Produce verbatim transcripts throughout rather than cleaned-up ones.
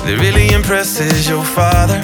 that really impresses your father.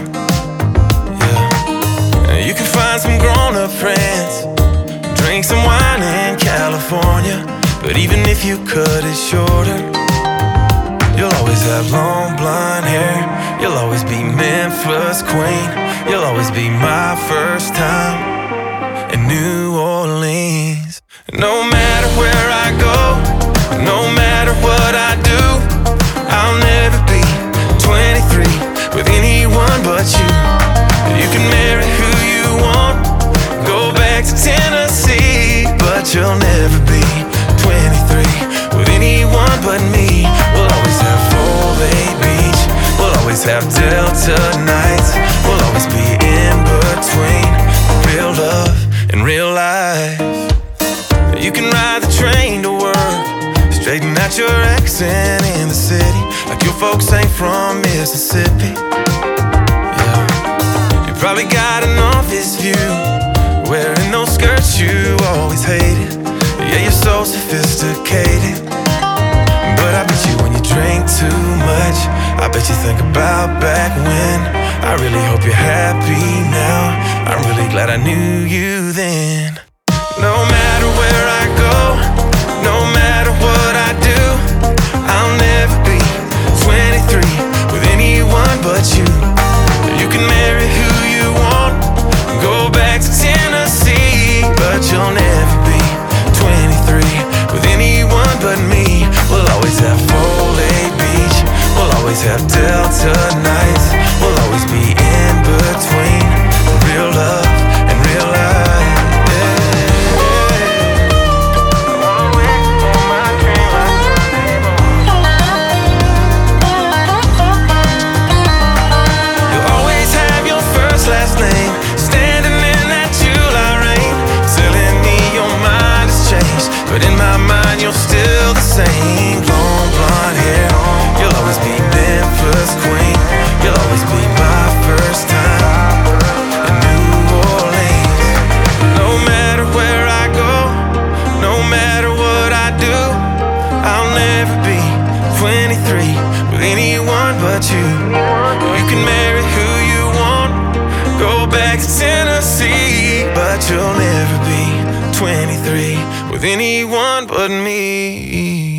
Yeah. You can find some grown-up friends, drink some wine in California, but even if you cut it shorter, you'll always have long blonde hair. You'll always be Memphis queen. You'll always be my first time in New Orleans. No matter where I go, no matter what I do, I'll never be twenty-three with anyone but you. You can marry who you want, go back to Tennessee, but you'll never be twenty-three with anyone but me. We'll always have full Bay Beach, we'll always have Delta nights, we'll always be in between real love and real life. You can ride the train to work, straighten out your accent in the city, like your folks ain't from Mississippi. Yeah. You probably got an office view, wearing those skirts you always hated. Yeah, you're so sophisticated, but I bet you when you drink too much, I bet you think about back when. I really hope you're happy now, I'm really glad I knew you then. No matter where I go, no matter what I do, I'll never be twenty-three with anyone but you. You can marry who you want, go back to Tennessee, but you'll never be twenty-three with anyone but me. We'll always have full Bay Beach, we'll always have Delta nights, we'll always be in between real love and real life. Last name, standing in that July rain, telling me your mind has changed, but in my mind you're still the same. Long blonde hair, you'll always be Memphis queen, you'll always be my first time in New Orleans. No matter where I go, no matter what I do, I'll never be twenty-three with anyone but you. You can marry who you want, go back to Tennessee, but you'll never be twenty-three with anyone but me.